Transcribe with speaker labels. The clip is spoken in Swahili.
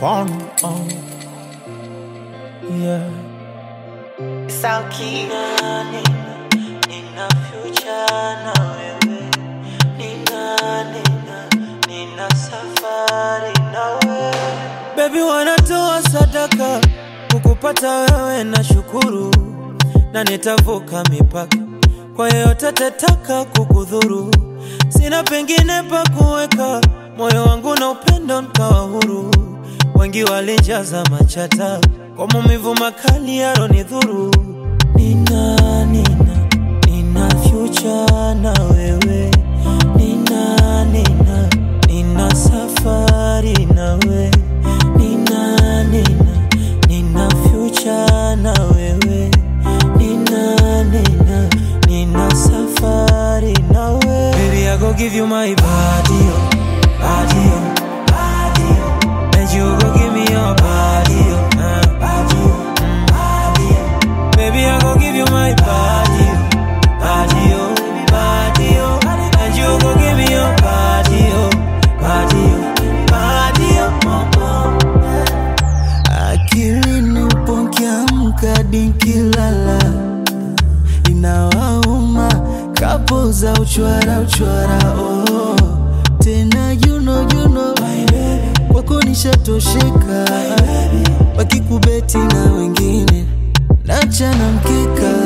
Speaker 1: on. Yeah.
Speaker 2: Sauki nina future na wewe, nina safari na wewe.
Speaker 1: Baby wanatoa sadaka kukupata wewe na shukuru, na nitavuka mipaka kwa yote tataka kukudhuru. Sina pengine pa kuweka moyo wangu na upendo nikawa huru. Wengi walijaza machata kwa maumivu makali yaronidhuru. Nina future na wewe, nina safari na wewe, nina future na wewe, nina safari na wewe. Baby, I go give you my body, oh, body, oh, body, oh. And you go give me your body, oh, body, oh, body, oh. Baby, I go give you my body, oh, body, oh, body, oh. And you go give me your body, oh, body, oh, body, oh.
Speaker 3: Akilini ukiamka nikilala, inawauma kapoza uchwara, oh. Tena you know wako nishatosheka, wakikubeti na wengine nachana mkeka.